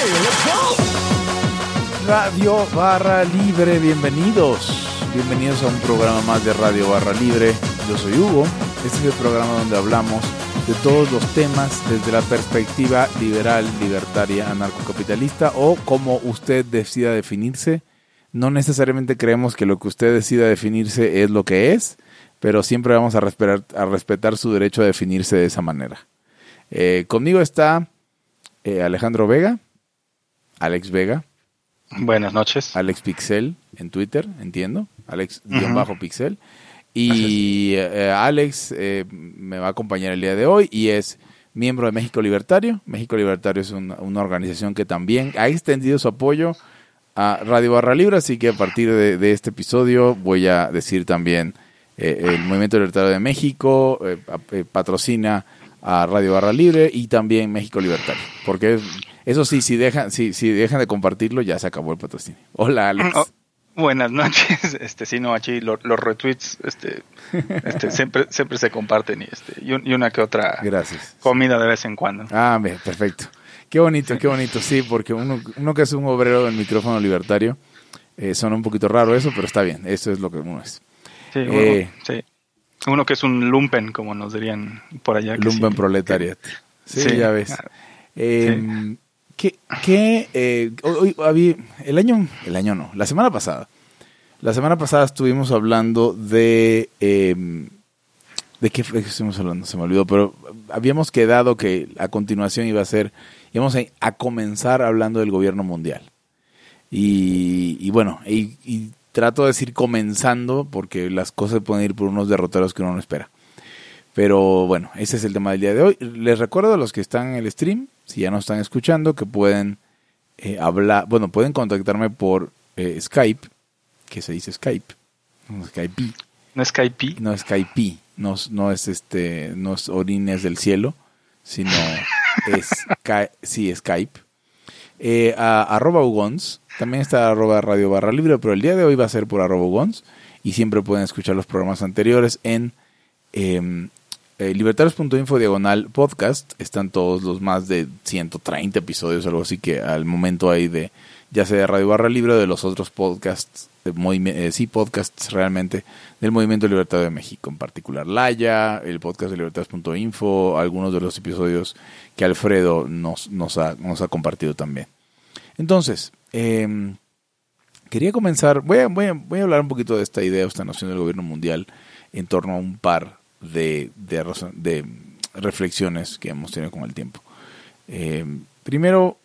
Radio Barra Libre, bienvenidos a un programa más de Radio Barra Libre. Yo soy Hugo. Este es el programa donde hablamos de todos los temas desde la perspectiva liberal, libertaria, anarcocapitalista o como usted decida definirse. No necesariamente creemos que lo que usted decida definirse es lo que es, pero siempre vamos a respetar su derecho a definirse de esa manera. Conmigo está Alejandro Vega, Alex Vega. Buenas noches. Alex Pixel en Twitter, entiendo. Alex-Pixel. Y Alex me va a acompañar el día de hoy y es miembro de México Libertario. México Libertario es una organización que también ha extendido su apoyo a Radio Barra Libre, así que a partir de este episodio voy a decir también el Movimiento Libertario de México patrocina a Radio Barra Libre y también México Libertario, porque eso sí, si dejan de compartirlo ya se acabó el patrocinio. Hola, Alex. Buenas noches. Sí, no, aquí los retweets siempre se comparten y una que otra Gracias. Comida de vez en cuando. Ah, bien, perfecto. Qué bonito, sí, porque uno que es un obrero del micrófono libertario, suena un poquito raro eso, pero está bien, eso es lo que uno es. Sí, sí. Uno que es un lumpen, como nos dirían por allá. Lumpen sí, proletariat. Sí, ya ves. Sí. Hoy había la semana pasada estuvimos hablando de qué estuvimos hablando, se me olvidó, pero habíamos quedado que a continuación íbamos a comenzar hablando del gobierno mundial y bueno, y trato de decir comenzando porque las cosas pueden ir por unos derroteros que uno no espera. Pero bueno, ese es el tema del día de hoy. Les recuerdo a los que están en el stream, si ya no están escuchando, que pueden pueden contactarme por Skype, que se dice Skype, no Skype. No Skype. No Skype, no es orines del cielo, sino es Skype. @Ugons, también está @Radio Barra Libre, pero el día de hoy va a ser por @Ugons y siempre pueden escuchar los programas anteriores en libertarios.info/podcast. Están todos los más de 130 episodios, algo así, que al momento hay de, ya sea de Radio Barra Libre o de los otros podcasts, podcasts realmente, del Movimiento Libertario de México, en particular Laya, el podcast de libertarios.info, algunos de los episodios que Alfredo nos ha compartido también. Entonces, quería comenzar, voy a hablar un poquito de esta idea, esta noción del gobierno mundial, en torno a un par de reflexiones que hemos tenido con el tiempo. Primero,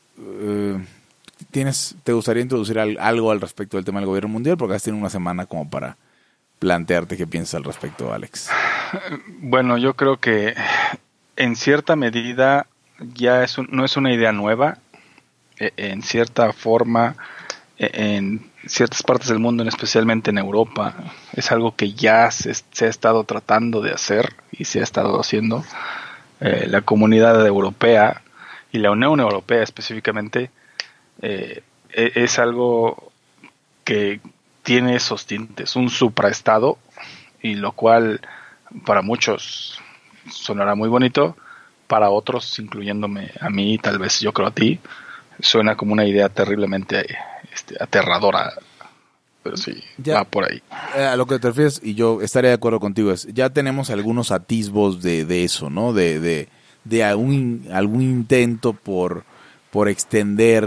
¿te gustaría introducir algo al respecto del tema del gobierno mundial? Porque has tenido una semana como para plantearte qué piensas al respecto, Alex. Bueno, yo creo que en cierta medida ya no es una idea nueva. En cierta forma, en ciertas partes del mundo, especialmente en Europa, es algo que ya se ha estado tratando de hacer y se ha estado haciendo. La comunidad europea y la Unión Europea específicamente es algo que tiene esos tintes, un supraestado, y lo cual para muchos sonará muy bonito, para otros, incluyéndome a mí, tal vez yo creo a ti, suena como una idea terriblemente aterradora, pero sí, ya, va por ahí. A lo que te refieres, y yo estaría de acuerdo contigo, ya tenemos algunos atisbos de eso, ¿no? De algún intento por extender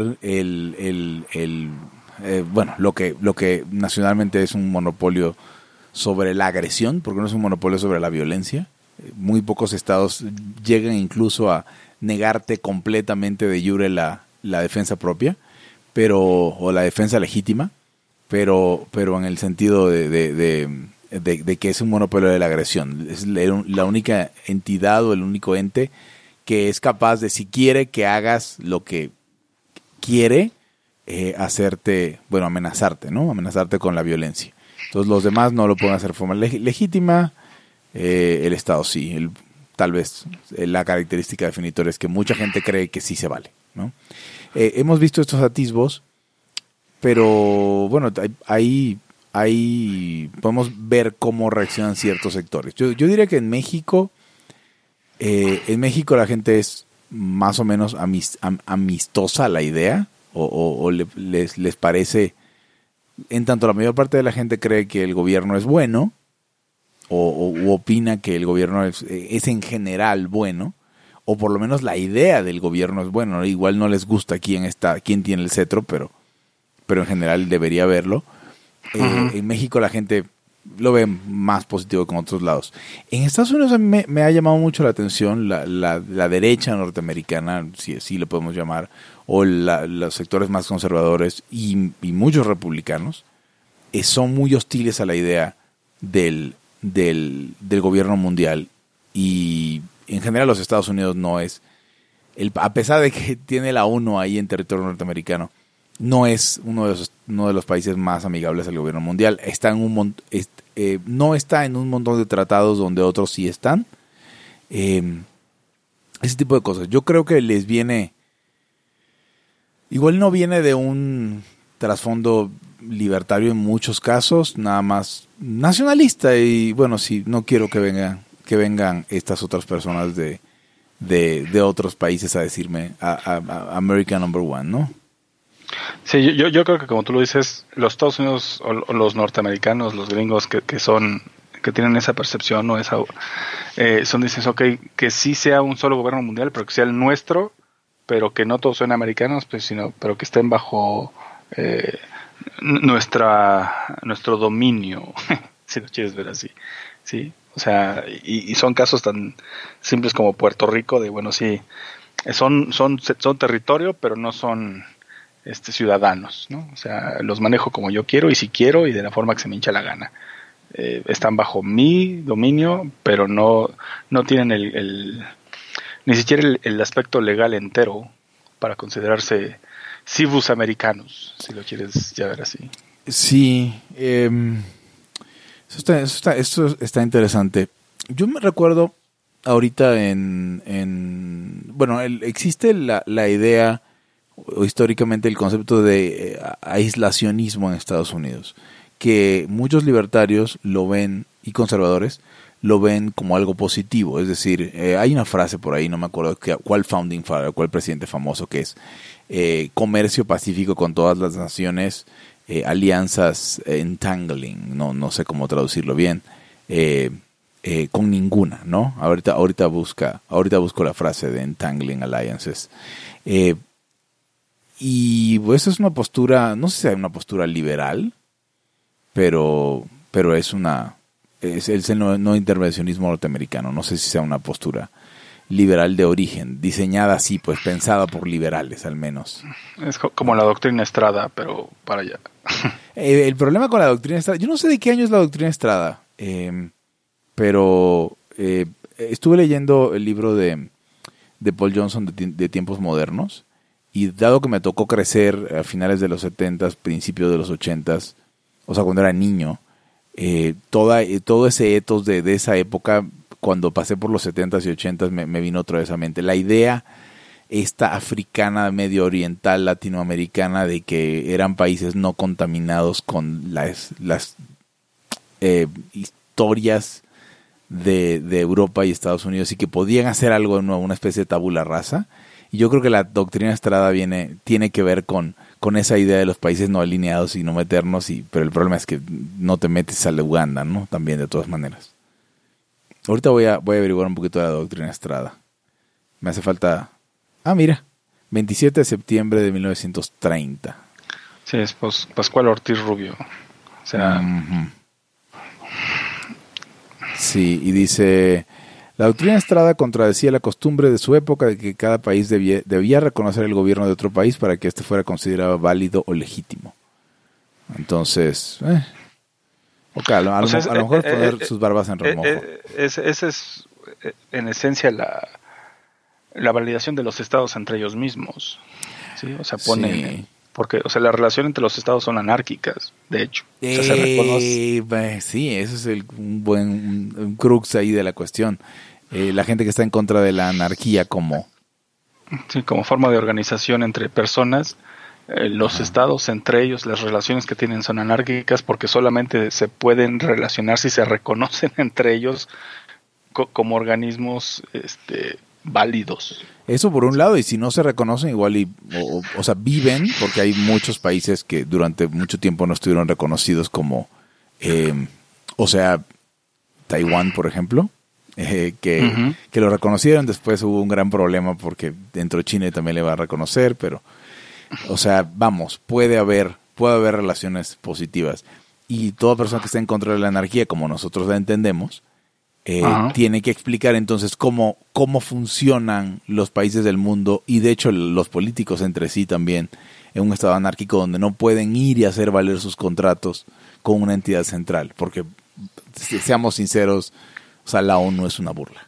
lo que nacionalmente es un monopolio sobre la agresión, porque no es un monopolio sobre la violencia. Muy pocos estados llegan incluso a negarte completamente de jure la defensa propia, o la defensa legítima, pero en el sentido de que es un monopolio de la agresión. Es la única entidad o el único ente que es capaz de, si quiere que hagas lo que quiere, amenazarte, ¿no? Amenazarte con la violencia. Entonces los demás no lo pueden hacer de forma legítima, el Estado sí. Tal vez la característica definitoria es que mucha gente cree que sí se vale, ¿no? Hemos visto estos atisbos, pero bueno, ahí podemos ver cómo reaccionan ciertos sectores. Yo diría que en México la gente es más o menos amistosa la idea, o les parece, en tanto la mayor parte de la gente cree que el gobierno es bueno, u opina que el gobierno es en general bueno, o por lo menos la idea del gobierno es bueno, ¿no? Igual no les gusta quién tiene el cetro, pero en general debería haberlo. En México la gente lo ve más positivo que en otros lados. En Estados Unidos a mí me ha llamado mucho la atención la derecha norteamericana, si así le podemos llamar, o los sectores más conservadores y muchos republicanos, son muy hostiles a la idea del gobierno mundial, y en general los Estados Unidos no es, a pesar de que tiene la ONU ahí en territorio norteamericano, no es uno de los países más amigables al gobierno mundial. No está en un montón de tratados donde otros sí están. Ese tipo de cosas. Yo creo que les viene, igual no viene de un trasfondo libertario en muchos casos, nada más nacionalista, y bueno, sí, no quiero que vengan estas otras personas de otros países a decirme a America number one, ¿no? Sí, yo creo que, como tú lo dices, los Estados Unidos o los norteamericanos, los gringos que tienen esa percepción, o dicen, ok, que sí sea un solo gobierno mundial, pero que sea el nuestro, pero que no todos sean americanos, pues, pero que estén bajo nuestro dominio, si lo quieres ver así, sí. O sea, y son casos tan simples como Puerto Rico, de bueno, sí, son territorio, pero no son ciudadanos, ¿no? O sea, los manejo como yo quiero, y si quiero, y de la forma que se me hincha la gana. Están bajo mi dominio, pero no tienen ni siquiera el aspecto legal entero para considerarse civus americanos, si lo quieres ya ver así. Sí, esto está interesante. Yo me recuerdo ahorita existe la idea, o históricamente el concepto de aislacionismo en Estados Unidos, que muchos libertarios lo ven, y conservadores lo ven como algo positivo. Es decir, hay una frase por ahí, no me acuerdo cuál founding father, cuál presidente famoso, que es comercio pacífico con todas las naciones, alianzas entangling, no sé cómo traducirlo bien, con ninguna, ¿no? Ahorita busco la frase de entangling alliances. Y pues es una postura, no sé si es una postura liberal, pero es el no intervencionismo norteamericano. No sé si sea una postura liberal de origen, diseñada así, pues pensada por liberales al menos. Es como la doctrina Estrada, pero para allá. El problema con la doctrina Estrada, yo no sé de qué año es la doctrina Estrada, pero estuve leyendo el libro de Paul Johnson de Tiempos Modernos, y dado que me tocó crecer a finales de los 70s, principios de los 80s, o sea, cuando era niño, todo ese ethos de esa época, cuando pasé por los 70s y 80s, me vino otra vez a mente. La idea esta africana, medio oriental, latinoamericana, de que eran países no contaminados con las historias de Europa y Estados Unidos, y que podían hacer algo de nuevo, una especie de tabula rasa. Y yo creo que la doctrina Estrada tiene que ver con esa idea de los países no alineados y no meternos, pero el problema es que no te metes a la Uganda, ¿no? También, de todas maneras. Ahorita voy a averiguar un poquito de la doctrina Estrada. Me hace falta... mira, 27 de septiembre de 1930. Sí, es Pascual Ortiz Rubio. O sea... Sí, y dice... La doctrina Estrada contradecía la costumbre de su época de que cada país debía reconocer el gobierno de otro país para que éste fuera considerado válido o legítimo. Entonces, a lo mejor poner sus barbas en remojo. Esa es, en esencia, la validación de los estados entre ellos mismos. ¿Sí? O sea, Sí. Porque, o sea, la relación entre los estados son anárquicas, de hecho. O sea, se reconoce. Sí, ese es un crux ahí de la cuestión. La gente que está en contra de la anarquía como forma de organización entre personas, los estados entre ellos, las relaciones que tienen son anárquicas, porque solamente se pueden relacionar si se reconocen entre ellos como organismos válidos. Eso por un lado, y si no se reconocen igual o sea, viven, porque hay muchos países que durante mucho tiempo no estuvieron reconocidos como, o sea, Taiwán, por ejemplo, que lo reconocieron, después hubo un gran problema porque dentro de China también le va a reconocer, pero, o sea, vamos, puede haber relaciones positivas. Y toda persona que esté en contra de la anarquía, como nosotros la entendemos, tiene que explicar entonces cómo funcionan los países del mundo y de hecho los políticos entre sí también en un estado anárquico donde no pueden ir y hacer valer sus contratos con una entidad central, porque seamos sinceros, o sea, la ONU es una burla.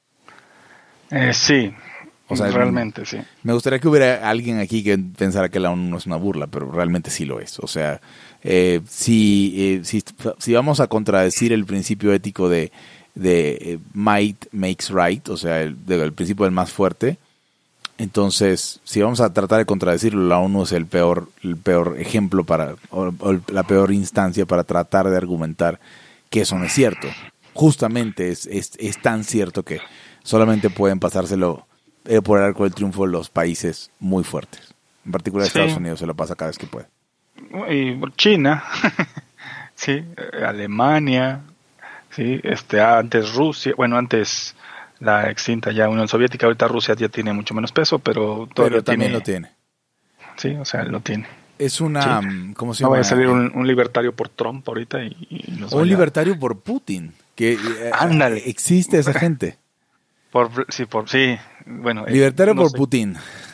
Sí, o sea, realmente sí. Me gustaría que hubiera alguien aquí que pensara que la ONU no es una burla, pero realmente sí lo es. O sea, si vamos a contradecir el principio ético de might makes right, o sea, el principio del más fuerte, entonces, si vamos a tratar de contradecirlo, la ONU es el peor ejemplo o la peor instancia para tratar de argumentar que eso no es cierto. Justamente es tan cierto que solamente pueden pasárselo por el arco del triunfo los países muy fuertes. En particular Estados Unidos se lo pasa cada vez que puede. Y China, sí, Alemania, sí, antes Rusia, bueno, antes la extinta ya Unión Soviética, ahorita Rusia ya tiene mucho menos peso, pero todavía también lo tiene. Sí, o sea, lo tiene. Es una, ¿cómo se llama? No vaya a salir un libertario por Trump ahorita un libertario por Putin, que existe esa gente. Sí, bueno. Libertario por Putin.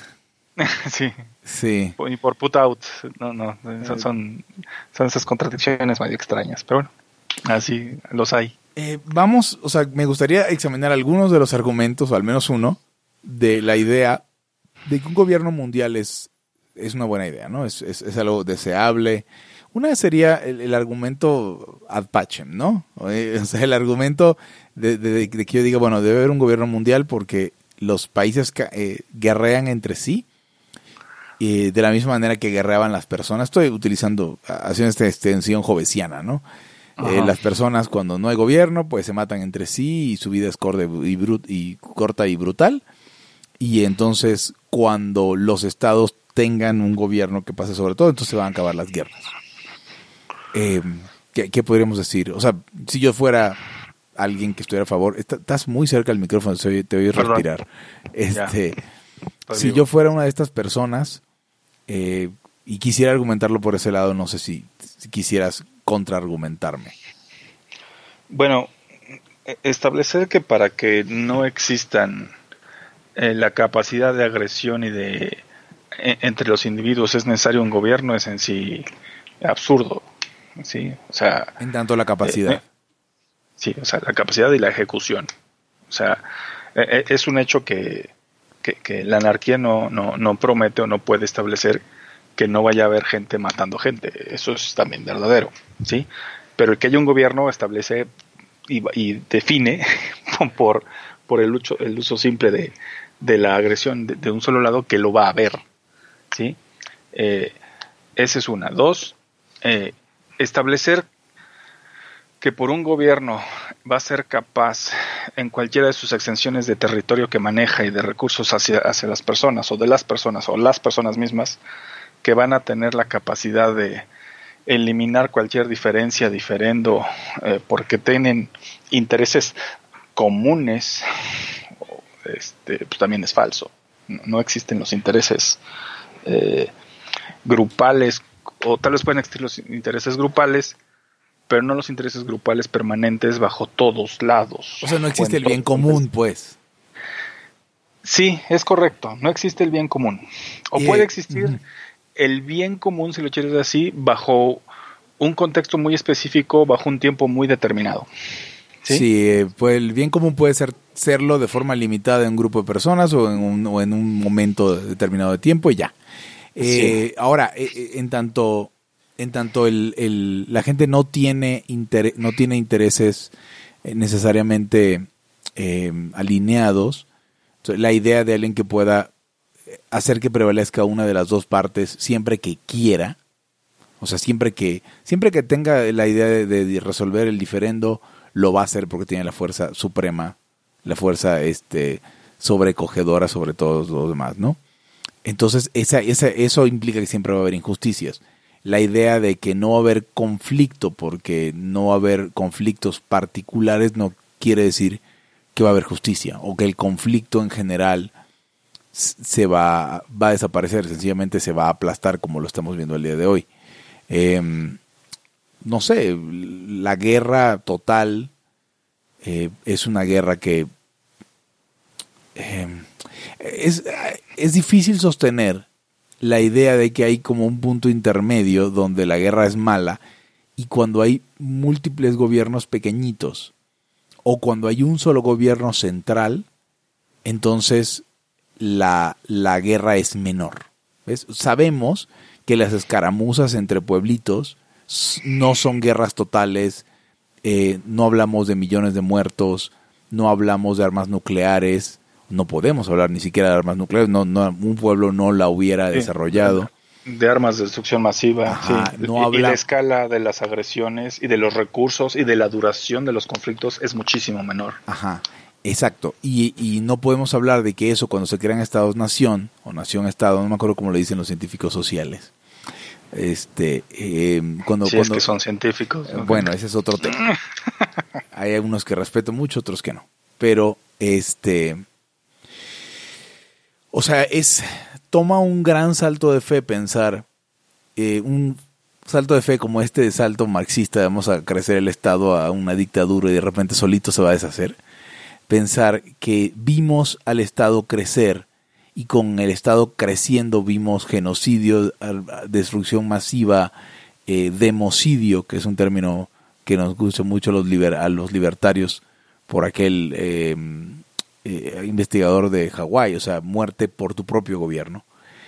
Sí. Y por put out. No, son esas contradicciones medio extrañas, pero bueno, así los hay. O sea, me gustaría examinar algunos de los argumentos, o al menos uno, de la idea de que un gobierno mundial es una buena idea, ¿no? Es algo deseable. Una sería el argumento ad pacem, ¿no? O sea, el argumento de que yo diga, bueno, debe haber un gobierno mundial porque los países guerrean entre sí de la misma manera que guerreaban las personas. Estoy haciendo esta extensión jovesiana, ¿no? Las personas cuando no hay gobierno pues se matan entre sí y su vida es corta y brutal, y entonces cuando los estados tengan un gobierno que pase sobre todo, entonces se van a acabar las guerras. ¿Qué podríamos decir? O sea, si yo fuera alguien que estuviera a favor, estás muy cerca del micrófono, te oí respirar. Si yo fuera una de estas personas y quisiera argumentarlo por ese lado, no sé si quisieras contraargumentarme. Bueno, establecer que para que no existan la capacidad de agresión y entre los individuos es necesario un gobierno es en sí absurdo, ¿sí? O sea, en tanto la capacidad. Sí, o sea, la capacidad y la ejecución. O sea, es un hecho que la anarquía no promete o no puede establecer que no vaya a haber gente matando gente. Eso es también verdadero, ¿sí? Pero el que haya un gobierno establece y define por el uso simple de la agresión de un solo lado que lo va a haber, ¿sí? Esa es una. Dos, establecer que por un gobierno va a ser capaz en cualquiera de sus extensiones de territorio que maneja y de recursos hacia las personas o de las personas mismas, que van a tener la capacidad de eliminar cualquier diferencia, diferendo, porque tienen intereses comunes, pues también es falso. No existen los intereses grupales, o tal vez pueden existir los intereses grupales, pero no los intereses grupales permanentes bajo todos lados. O sea, no existe el bien común, pues. Sí, es correcto. No existe el bien común. O puede existir el bien común, si lo quieres decir así, bajo un contexto muy específico, bajo un tiempo muy determinado. Sí, pues el bien común puede serlo de forma limitada en un grupo de personas o en un momento determinado de tiempo y ya. Sí. Ahora, en tanto la gente no tiene intereses necesariamente alineados, la idea de alguien que pueda hacer que prevalezca una de las dos partes siempre que quiera, o sea, siempre que tenga la idea de resolver el diferendo, lo va a hacer porque tiene la fuerza suprema, la fuerza sobrecogedora sobre todos los demás, ¿no? Entonces, eso implica que siempre va a haber injusticias. La idea de que no va a haber conflicto, porque no va a haber conflictos particulares, no quiere decir que va a haber justicia, o que el conflicto en general va a desaparecer, sencillamente se va a aplastar como lo estamos viendo el día de hoy. No sé, la guerra total es una guerra que es difícil sostener la idea de que hay como un punto intermedio donde la guerra es mala, y cuando hay múltiples gobiernos pequeñitos o cuando hay un solo gobierno central, entonces la guerra es menor. ¿Ves? Sabemos que las escaramuzas entre pueblitos no son guerras totales, no hablamos de millones de muertos, no hablamos de armas nucleares, no podemos hablar ni siquiera de armas nucleares, un pueblo no la hubiera desarrollado. De armas de destrucción masiva. Ajá, sí. No y la escala de las agresiones y de los recursos y de la duración de los conflictos es muchísimo menor. Ajá, exacto. Y no podemos hablar de que eso, cuando se crean estados-nación o nación-estado, no me acuerdo cómo le dicen los científicos sociales. Es que son científicos, ¿no? Bueno, ese es otro tema. Hay algunos que respeto mucho, otros que no. Pero o sea, toma un gran salto de fe pensar, un salto de fe como de salto marxista, vamos a crecer el Estado a una dictadura y de repente solito se va a deshacer. Pensar que vimos al Estado crecer, y con el Estado creciendo vimos genocidio, destrucción masiva, democidio, que es un término que nos gusta mucho a los libertarios por aquel investigador de Hawái, o sea, muerte por tu propio gobierno.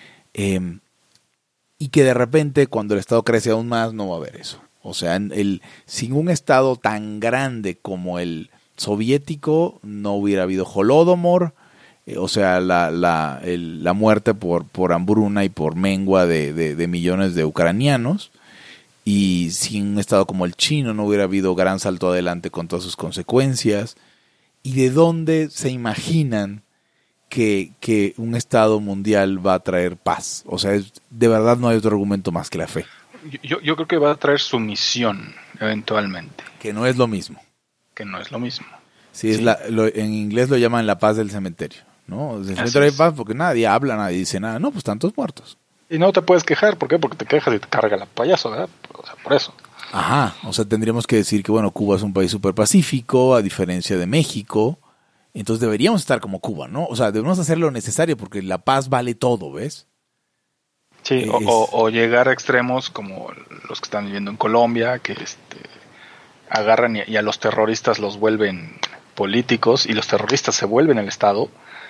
Y que de repente, cuando el Estado crece aún más, no va a haber eso. O sea, sin un Estado tan grande como el soviético, no hubiera habido Holodomor, o sea, la muerte por hambruna y por mengua de millones de ucranianos. Y sin un Estado como el chino no hubiera habido gran salto adelante con todas sus consecuencias. ¿Y de dónde se imaginan que un Estado mundial va a traer paz? O sea, de verdad no hay otro argumento más que la fe. Yo creo que va a traer sumisión eventualmente. Que no es lo mismo. Sí, sí. En inglés lo llaman la paz del cementerio, ¿no? Del cementerio hay paz porque nadie habla, nadie dice nada. No, pues tantos muertos. Y no te puedes quejar, ¿por qué? Porque te quejas y te carga la payaso, ¿verdad? O sea, por eso. Ajá, o sea, tendríamos que decir que, bueno, Cuba es un país súper pacífico, a diferencia de México. Entonces deberíamos estar como Cuba, ¿no? O sea, debemos hacer lo necesario porque la paz vale todo, ¿ves? Sí, o llegar a extremos como los que están viviendo en Colombia, que agarran y a los terroristas los vuelven políticos y los terroristas se vuelven el Estado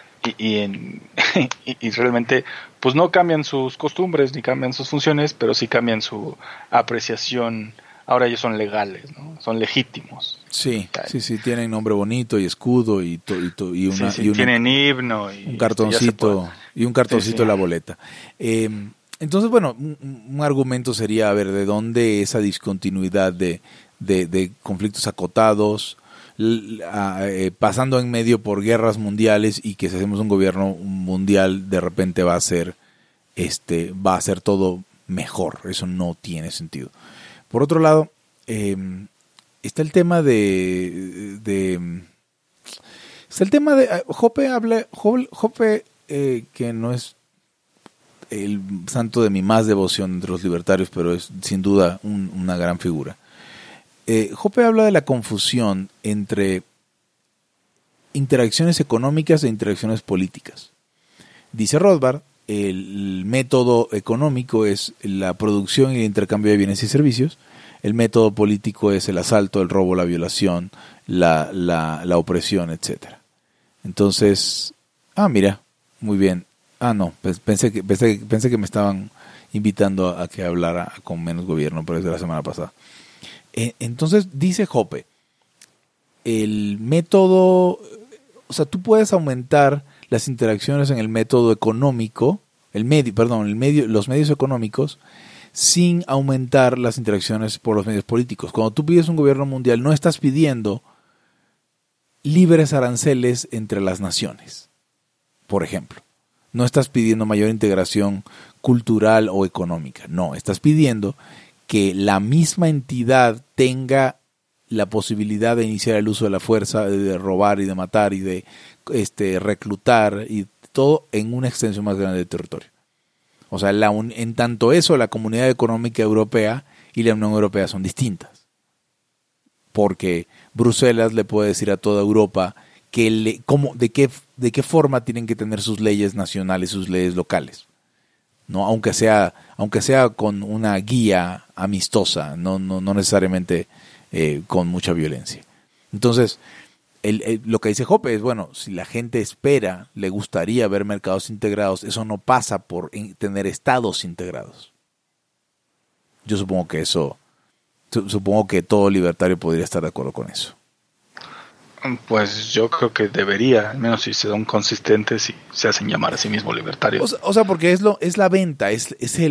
y realmente pues no cambian sus costumbres ni cambian sus funciones, pero sí cambian su apreciación. Ahora ellos son legales, ¿no? Son legítimos. Sí, tienen nombre bonito y escudo y tienen himno y un cartoncito de la boleta. Entonces, bueno, un argumento sería, a ver, ¿de dónde esa discontinuidad de conflictos acotados, pasando en medio por guerras mundiales, y que si hacemos un gobierno mundial de repente va a ser todo mejor? Eso no tiene sentido. Por otro lado, está el tema Jope, que no es el santo de mi más devoción entre los libertarios, pero es sin duda una gran figura. Jope habla de la confusión entre interacciones económicas e interacciones políticas. Dice Rothbard, el método económico es la producción y el intercambio de bienes y servicios. El método político es el asalto, el robo, la violación, la opresión, etcétera. Entonces, mira, muy bien. No, pensé que me estaban invitando a que hablara con menos gobierno, pero es de la semana pasada. Entonces, dice Jope, el método, o sea, tú puedes aumentar las interacciones en el método económico, los medios económicos, sin aumentar las interacciones por los medios políticos. Cuando tú pides un gobierno mundial, no estás pidiendo libres aranceles entre las naciones. por ejemplo. No estás pidiendo mayor integración cultural o económica. No, estás pidiendo que la misma entidad tenga la posibilidad de iniciar el uso de la fuerza, de robar y de matar y de reclutar y todo en una extensión más grande de territorio. O sea, en tanto eso, la Comunidad Económica Europea y la Unión Europea son distintas. Porque Bruselas le puede decir a toda Europa de qué forma tienen que tener sus leyes nacionales, sus leyes locales, ¿no? Aunque sea con una guía amistosa, no necesariamente con mucha violencia. Entonces, lo que dice Jope es, bueno, si la gente le gustaría ver mercados integrados, eso no pasa por tener estados integrados. Yo supongo que todo libertario podría estar de acuerdo con eso. Pues yo creo que debería, al menos si son consistentes y se hacen llamar a sí mismos libertarios. O sea, porque es la venta, es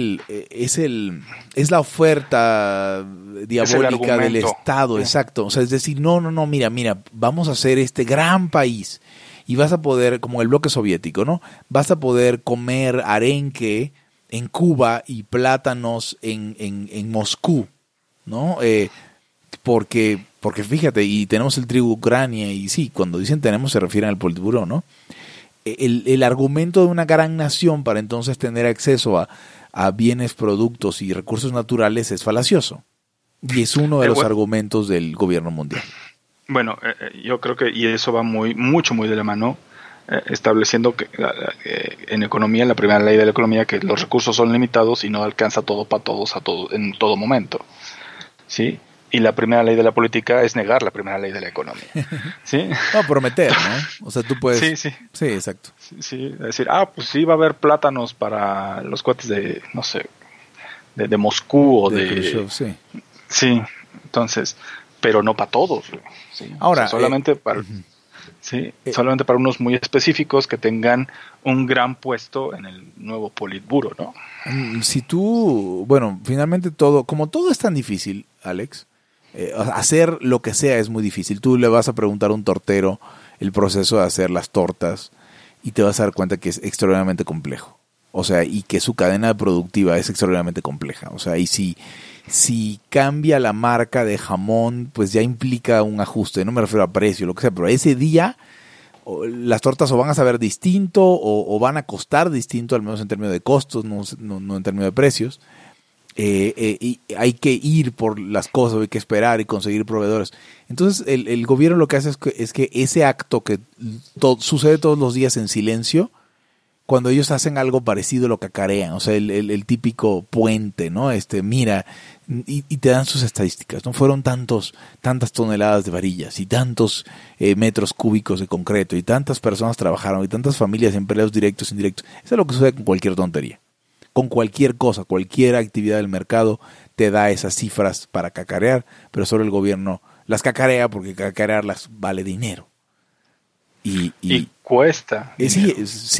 la oferta diabólica del Estado, exacto. O sea, es decir, no, mira, vamos a hacer este gran país y vas a poder, como el bloque soviético, ¿no? Vas a poder comer arenque en Cuba y plátanos en Moscú, ¿no? Porque fíjate, y tenemos el trigo Ucrania, y sí, cuando dicen tenemos se refieren al Politburó, ¿no? El argumento de una gran nación para entonces tener acceso a bienes, productos y recursos naturales es falacioso. Y es uno de los argumentos del gobierno mundial. Bueno, yo creo que, y eso va muy de la mano, estableciendo que en economía, la primera ley de la economía, que los recursos son limitados y no alcanza todo para todos en todo momento, ¿sí? Y la primera ley de la política es negar la primera ley de la economía, ¿sí? No, prometer, ¿no? O sea, tú puedes... Sí. Sí, exacto. Sí, decir, pues sí va a haber plátanos para los cuates de, no sé, de Moscú o de... Khrushchev, sí. Sí, entonces, pero no para todos, ¿sí? Ahora... O sea, solamente solamente para unos muy específicos que tengan un gran puesto en el nuevo Politburo, ¿no? Si tú... Bueno, finalmente como todo es tan difícil, Alex... hacer lo que sea es muy difícil. Tú le vas a preguntar a un tortero el proceso de hacer las tortas y te vas a dar cuenta que es extremadamente complejo. O sea, y que su cadena productiva es extremadamente compleja. O sea, y si cambia la marca de jamón, pues ya implica un ajuste. No me refiero a precio, lo que sea, pero ese día las tortas o van a saber distinto o van a costar distinto, al menos en términos de costos, no en términos de precios. Y hay que ir por las cosas, hay que esperar y conseguir proveedores. Entonces el gobierno lo que hace es que ese acto que sucede todos los días en silencio, cuando ellos hacen algo parecido lo cacarean, o sea, el típico puente, ¿no? Mira, y te dan sus estadísticas, ¿no? Fueron tantas toneladas de varillas y tantos metros cúbicos de concreto y tantas personas trabajaron y tantas familias, empleados directos, indirectos. Eso es lo que sucede con cualquier tontería. Con cualquier cosa, cualquier actividad del mercado te da esas cifras para cacarear, pero solo el gobierno las cacarea porque cacarearlas vale dinero. Y cuesta. Sí,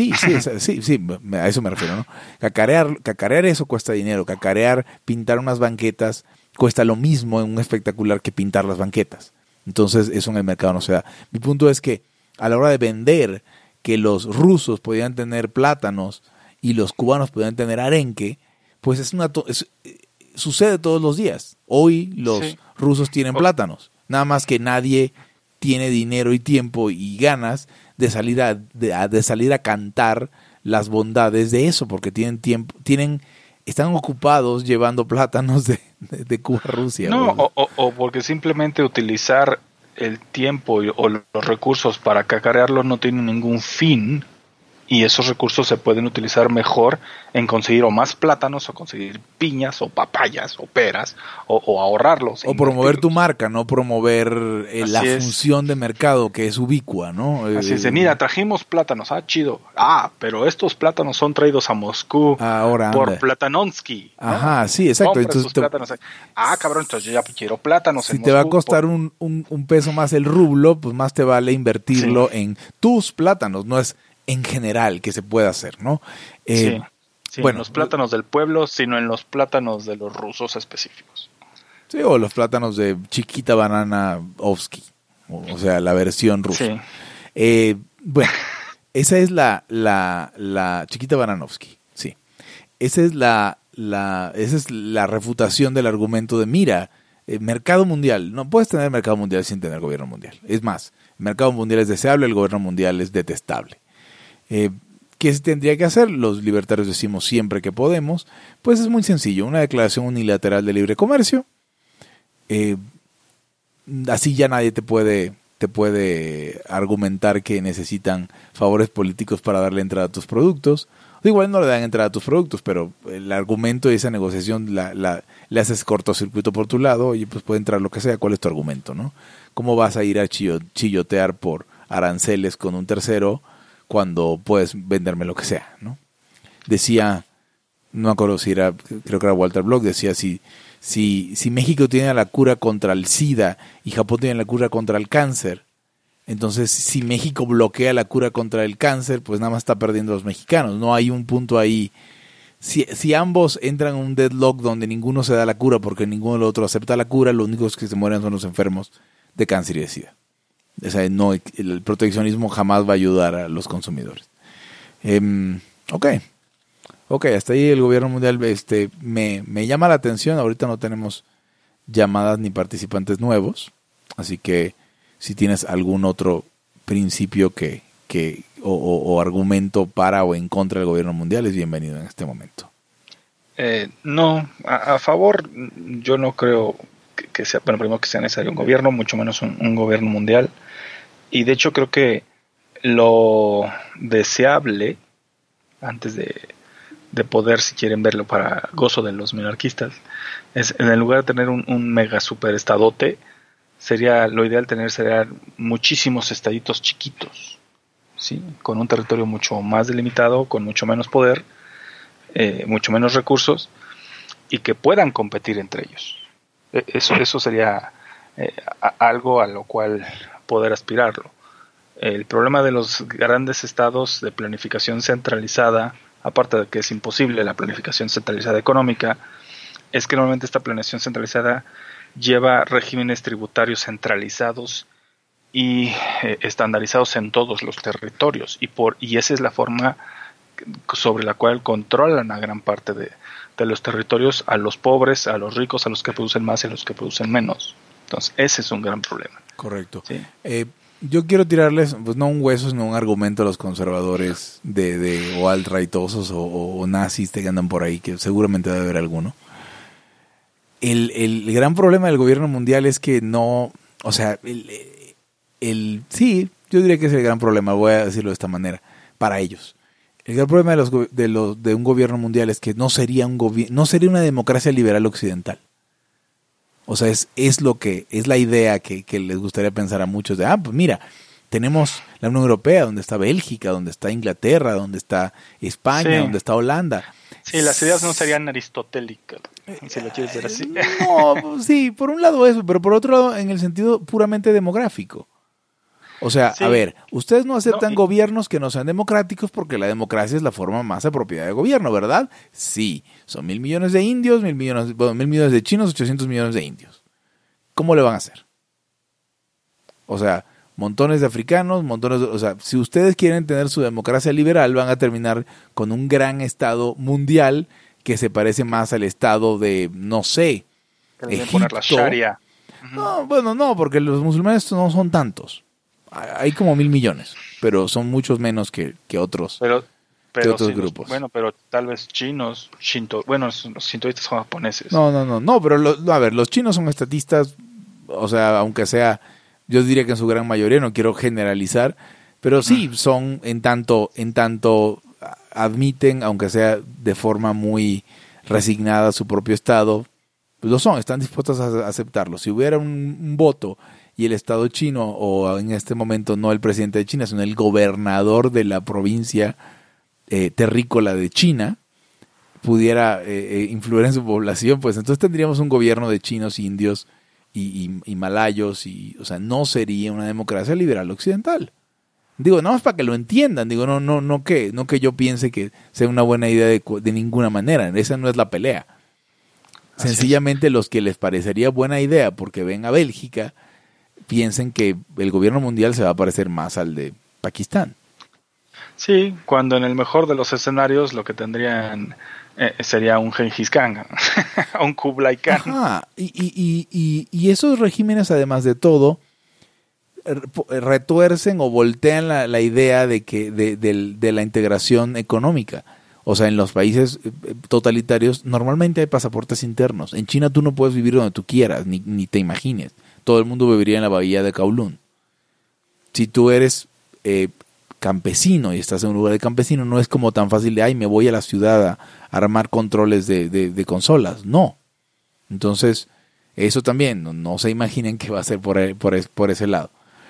a eso me refiero, ¿no? Cacarear eso cuesta dinero. Pintar unas banquetas cuesta lo mismo en un espectacular que pintar las banquetas. Entonces eso en el mercado no se da. Mi punto es que a la hora de vender que los rusos podían tener plátanos y los cubanos podían tener arenque, pues sucede todos los días. Hoy los rusos tienen plátanos, nada más que nadie tiene dinero y tiempo y ganas de salir a cantar las bondades de eso, porque tienen tiempo, están ocupados llevando plátanos de Cuba a Rusia. No, o porque simplemente utilizar el tiempo o los recursos para cacarearlos no tiene ningún fin. Y esos recursos se pueden utilizar mejor en conseguir o más plátanos, o conseguir piñas, o papayas, o peras, o ahorrarlos. O promover tu marca, no promover la función de mercado que es ubicua, ¿no? Así es, mira, trajimos plátanos, chido. Pero estos plátanos son traídos a Moscú por Platanonsky, ¿no? Ajá, sí, exacto. Entonces, plátanos. Cabrón, entonces yo ya quiero plátanos en Moscú. Si te va a costar un peso más el rublo, pues más te vale invertirlo en tus plátanos, no es en general que se puede hacer, ¿no? Bueno, en los plátanos del pueblo, sino en los plátanos de los rusos específicos. Sí, o los plátanos de Chiquita Banana Ovsky, o sea, la versión rusa. Sí. Bueno, esa es la Chiquita Baranovsky, sí. Esa es la refutación del argumento de, mira, mercado mundial. No puedes tener mercado mundial sin tener gobierno mundial. Es más, el mercado mundial es deseable, el gobierno mundial es detestable. ¿Qué se tendría que hacer? Los libertarios decimos siempre que podemos. Pues es muy sencillo, una declaración unilateral de libre comercio. Así ya nadie te puede argumentar que necesitan favores políticos para darle entrada a tus productos. Igual no le dan entrada a tus productos, pero el argumento de esa negociación le haces cortocircuito por tu lado y pues puede entrar lo que sea. ¿Cuál es tu argumento, no? ¿Cómo vas a ir a chillotear por aranceles con un tercero cuando puedes venderme lo que sea, ¿no? Decía, no me acuerdo si era, creo que era Walter Block, decía si México tiene la cura contra el SIDA y Japón tiene la cura contra el cáncer, entonces si México bloquea la cura contra el cáncer, pues nada más está perdiendo a los mexicanos. No hay un punto ahí. Si ambos entran en un deadlock donde ninguno se da la cura porque ninguno del otro acepta la cura, los únicos que se mueren son los enfermos de cáncer y de SIDA. O sea, no, el proteccionismo jamás va a ayudar a los consumidores. Ok, hasta ahí el gobierno mundial me llama la atención. Ahorita no tenemos llamadas ni participantes nuevos, así que si tienes algún otro principio o argumento para o en contra del gobierno mundial, es bienvenido en este momento. No, a favor, yo no creo que sea, bueno, primero que sea necesario un gobierno, mucho menos un gobierno mundial. Y de hecho creo que lo deseable, antes de poder, si quieren verlo para gozo de los minarquistas, es en lugar de tener un mega super estadote, lo ideal sería muchísimos estaditos chiquitos, ¿sí? Con un territorio mucho más delimitado, con mucho menos poder, mucho menos recursos, y que puedan competir entre ellos. Eso sería algo a lo cual poder aspirarlo. El problema de los grandes estados de planificación centralizada, aparte de que es imposible la planificación centralizada económica, es que normalmente esta planeación centralizada lleva regímenes tributarios centralizados y estandarizados en todos los territorios, y esa es la forma sobre la cual controlan a gran parte de los territorios, a los pobres, a los ricos, a los que producen más y a los que producen menos. Entonces ese es un gran problema. Correcto. ¿Sí? Yo quiero tirarles, pues no un hueso, sino un argumento a los conservadores o alt-rightosos o nazis que andan por ahí, que seguramente debe haber alguno. El gran problema del gobierno mundial es que no, o sea, sí, yo diría que es el gran problema, voy a decirlo de esta manera, para ellos. El gran problema de un gobierno mundial es que no sería una democracia liberal occidental. O sea, es la idea que les gustaría pensar a muchos de, pues mira, tenemos la Unión Europea, donde está Bélgica, donde está Inglaterra, donde está España, sí, donde está Holanda. Sí, las ideas no serían aristotélicas, si lo quieres ver así. No, sí, por un lado eso, pero por otro lado en el sentido puramente demográfico. O sea, sí. A ver, ustedes no aceptan gobiernos que no sean democráticos porque la democracia es la forma más apropiada de gobierno, ¿verdad? Sí, son 1.000 millones de indios, 1.000 millones de chinos, 800 millones de indios. ¿Cómo le van a hacer? O sea, montones de africanos, o sea, si ustedes quieren tener su democracia liberal, van a terminar con un gran estado mundial que se parece más al estado de, no sé, Egipto. Poner la Sharia. No, bueno, no, porque los musulmanes no son tantos. Hay como 1.000 millones, pero son muchos menos que otros, que otros grupos. Bueno, pero tal vez chinos, los shintoístas son japoneses. No, pero los chinos son estatistas, o sea, aunque sea, yo diría que en su gran mayoría, no quiero generalizar, pero sí son en tanto admiten, aunque sea de forma muy resignada, su propio estado, pues lo son, están dispuestos a aceptarlo. Si hubiera un voto y el Estado chino, o en este momento no el presidente de China, sino el gobernador de la provincia terrícola de China, pudiera influir en su población, pues entonces tendríamos un gobierno de chinos, indios y malayos, o sea, no sería una democracia liberal occidental. Digo, nada más para que lo entiendan, digo, no que yo piense que sea una buena idea de ninguna manera, esa no es la pelea. Sencillamente los que les parecería buena idea porque ven a Bélgica, piensen que el gobierno mundial se va a parecer más al de Pakistán. Sí, cuando en el mejor de los escenarios lo que tendrían sería un Gengis Khan, un Kublai Khan. Ajá, y esos regímenes, además de todo, retuercen o voltean la idea de la integración económica. O sea, en los países totalitarios normalmente hay pasaportes internos. En China tú no puedes vivir donde tú quieras, ni te imagines. Todo el mundo viviría en la bahía de Kowloon. Si tú eres campesino y estás en un lugar de campesino, no es como tan fácil de, ay, me voy a la ciudad a armar controles de consolas. No. Entonces, eso también, no se imaginen que va a ser por ese lado.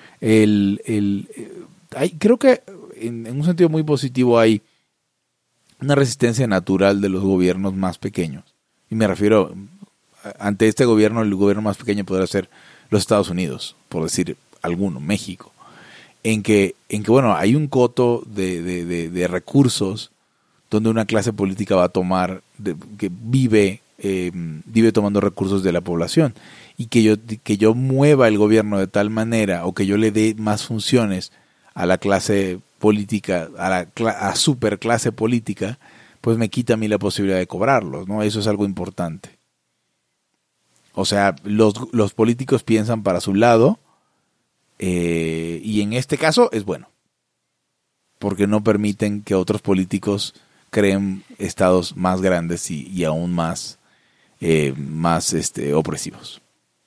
Creo que en un sentido muy positivo hay una resistencia natural de los gobiernos más pequeños. Y me refiero, ante este gobierno, el gobierno más pequeño podrá ser los Estados Unidos, por decir alguno, México. En que bueno, hay un coto de recursos donde una clase política va a tomar, que vive tomando recursos de la población. Y que yo mueva el gobierno de tal manera, o que yo le dé más funciones a la clase política, a superclase política, pues me quita a mí la posibilidad de cobrarlos, ¿no? Eso es algo importante. O sea, los políticos piensan para su lado, y en este caso es bueno, porque no permiten que otros políticos creen estados más grandes y aún más opresivos.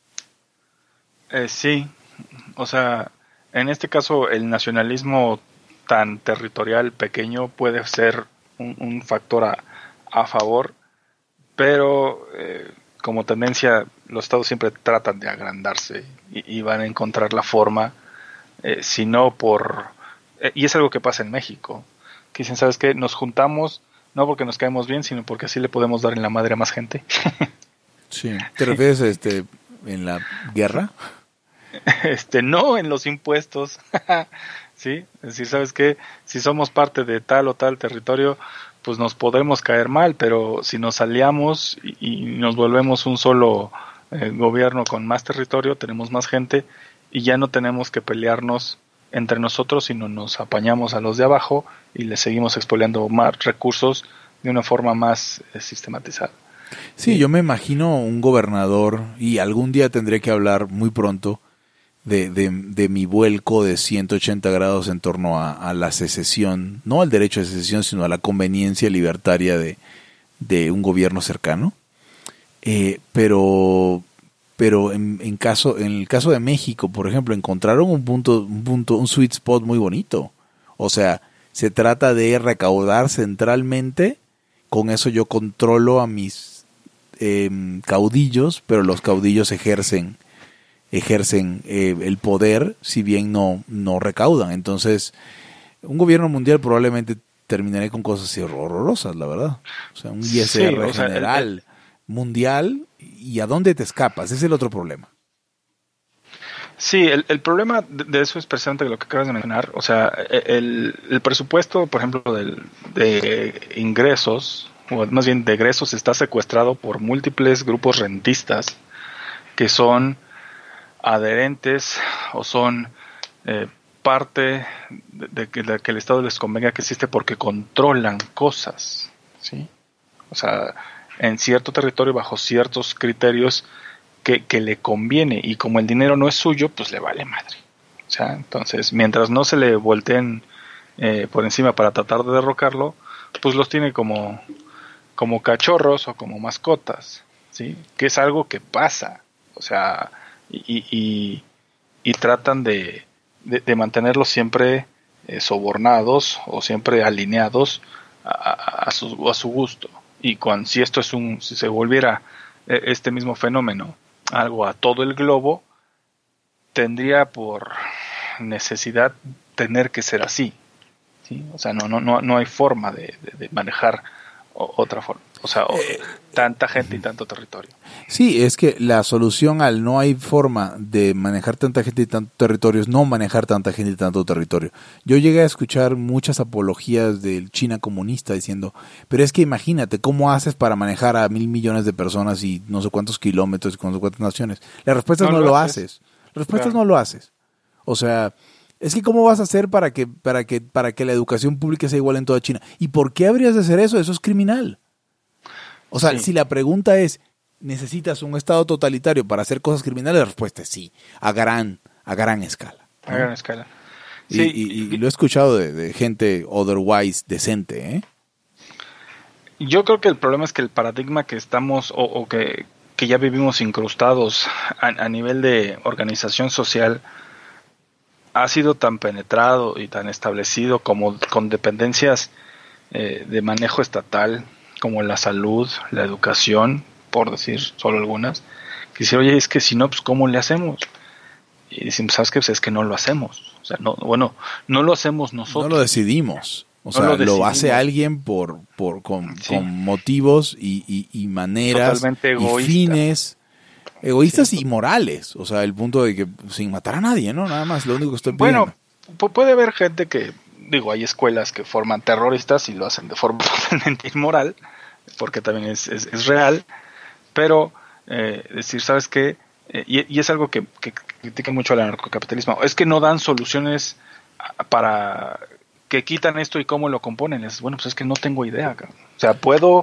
Sí, o sea, en este caso el nacionalismo tan territorial pequeño puede ser un factor a favor, pero como tendencia los estados siempre tratan de agrandarse y van a encontrar la forma, si no y es algo que pasa en México, que dicen, ¿sabes qué? Nos juntamos no porque nos caemos bien, sino porque así le podemos dar en la madre a más gente. Sí. ¿Te refieres en la guerra? No, en los impuestos. Sí, es decir, ¿sabes qué? Si somos parte de tal o tal territorio, pues nos podemos caer mal, pero si nos aliamos y nos volvemos un solo gobierno con más territorio, tenemos más gente y ya no tenemos que pelearnos entre nosotros, sino nos apañamos a los de abajo y les seguimos expoliando más recursos de una forma más sistematizada. Sí, yo me imagino un gobernador, y algún día tendré que hablar muy pronto de mi vuelco de 180 grados en torno a la secesión, no al derecho de secesión, sino a la conveniencia libertaria de un gobierno cercano. Pero en el caso de México, por ejemplo, encontraron un sweet spot muy bonito. O sea, se trata de recaudar centralmente, con eso yo controlo a mis caudillos, pero los caudillos ejercen el poder, si bien no recaudan. Entonces, un gobierno mundial probablemente terminaría con cosas así horrorosas, la verdad. O sea, un ISR general mundial, ¿y a dónde te escapas? Ese es el otro problema. Sí, el problema de eso es precisamente lo que acabas de mencionar. O sea, el presupuesto, por ejemplo, de ingresos, o más bien de egresos, está secuestrado por múltiples grupos rentistas que son adherentes o son parte de que el Estado les convenga que existe porque controlan cosas, ¿sí? O sea, en cierto territorio bajo ciertos criterios que le conviene, y como el dinero no es suyo, pues le vale madre. O sea, entonces, mientras no se le volteen por encima para tratar de derrocarlo, pues los tiene como cachorros o como mascotas, ¿sí? Que es algo que pasa. O sea, y tratan de mantenerlos siempre sobornados o siempre alineados a su gusto. Y si se volviera este mismo fenómeno algo a todo el globo, tendría por necesidad tener que ser así, ¿sí? O sea, no hay forma de manejar otra forma. O sea, tanta gente y tanto territorio. Sí, es que la solución al no hay forma de manejar tanta gente y tanto territorio es no manejar tanta gente y tanto territorio. Yo llegué a escuchar muchas apologías del China comunista diciendo, pero es que imagínate, ¿cómo haces para manejar a 1,000 millones de personas y no sé cuántos kilómetros y no sé cuántas naciones? La respuesta es no lo haces. La respuesta es no lo haces. O sea, Es que ¿cómo vas a hacer para que la educación pública sea igual en toda China? ¿Y por qué habrías de hacer eso? Eso es criminal. O sea, si la pregunta es, ¿necesitas un Estado totalitario para hacer cosas criminales? La respuesta es sí, a gran escala, ¿no? A gran escala. Sí. Y lo he escuchado de gente otherwise decente, ¿eh? Yo creo que el problema es que el paradigma que estamos, o que ya vivimos incrustados a nivel de organización social, ha sido tan penetrado y tan establecido como con dependencias de manejo estatal, como la salud, la educación, por decir solo algunas, que dicen, oye, es que si no, pues ¿cómo le hacemos? Y decimos, ¿sabes qué? Pues es que no lo hacemos. O sea, no lo hacemos nosotros. No lo decidimos. O sea, lo hace alguien con motivos y maneras y fines egoístas y morales. O sea, el punto de que sin matar a nadie, ¿no? Nada más, lo único que estoy pidiendo. Bueno, puede haber gente que, hay escuelas que forman terroristas y lo hacen de forma totalmente inmoral, porque también es real, pero decir, ¿sabes qué? Y es algo que critican mucho al anarcocapitalismo. Es que no dan soluciones para que quitan esto y cómo lo componen. Es bueno, pues es que no tengo idea. O sea, puedo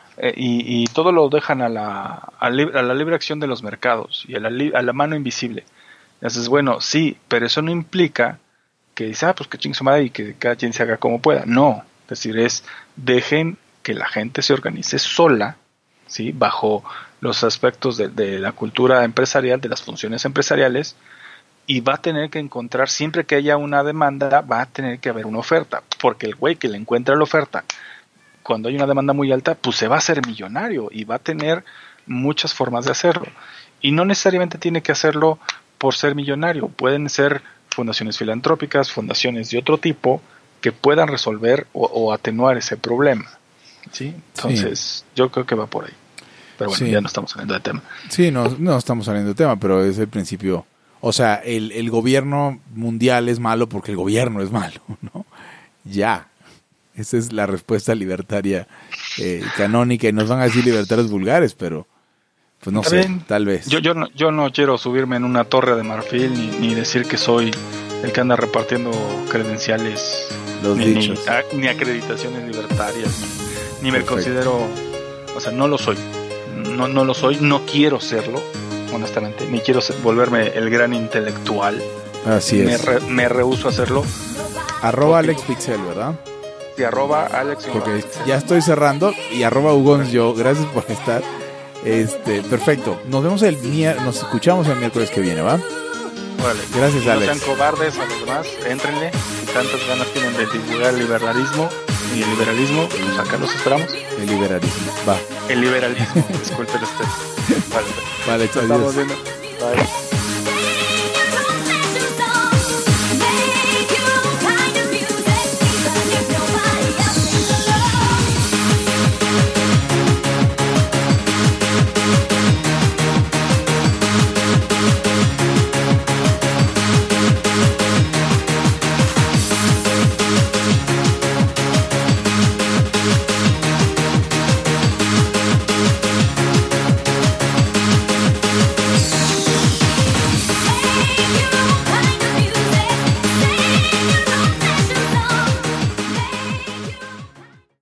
y todo lo dejan a la libre acción de los mercados y a la mano invisible. Entonces, bueno, sí, pero eso no implica que dice, pues que chingue su madre y que cada quien se haga como pueda. No, es decir, dejen que la gente se organice sola, ¿sí? Bajo los aspectos de la cultura empresarial, de las funciones empresariales, y va a tener que encontrar, siempre que haya una demanda, va a tener que haber una oferta, porque el güey que le encuentra la oferta, cuando hay una demanda muy alta, pues se va a hacer millonario y va a tener muchas formas de hacerlo. Y no necesariamente tiene que hacerlo por ser millonario, pueden ser fundaciones filantrópicas, fundaciones de otro tipo, que puedan resolver o atenuar ese problema, ¿sí? Entonces, yo creo que va por ahí. Pero bueno, ya no estamos saliendo de tema. Sí, no estamos saliendo de tema, pero es el principio. O sea, el gobierno mundial es malo porque el gobierno es malo, ¿no? Ya. Esa es la respuesta libertaria canónica. Y nos van a decir libertarios vulgares, pero pues no sé, tal vez. Yo no quiero subirme en una torre de marfil ni decir que soy el que anda repartiendo credenciales, ni acreditaciones libertarias, ni me considero, o sea, no lo soy. No lo soy, no quiero serlo, honestamente, ni quiero volverme el gran intelectual. Así es. Me rehúso a hacerlo. @AlexPixel, ¿verdad? Sí, @Alex. Porque ya estoy cerrando y @UgonsYo. Gracias por estar. Perfecto. Nos escuchamos el miércoles que viene, ¿va? Órale. Gracias, Alex. No sean cobardes a los demás, éntrenle. Si tantas ganas tienen de divulgar el liberalismo y el liberalismo, pues acá los esperamos. El liberalismo, va. El liberalismo, disculpen usted. Vale, adiós. Estamos viendo. Bye.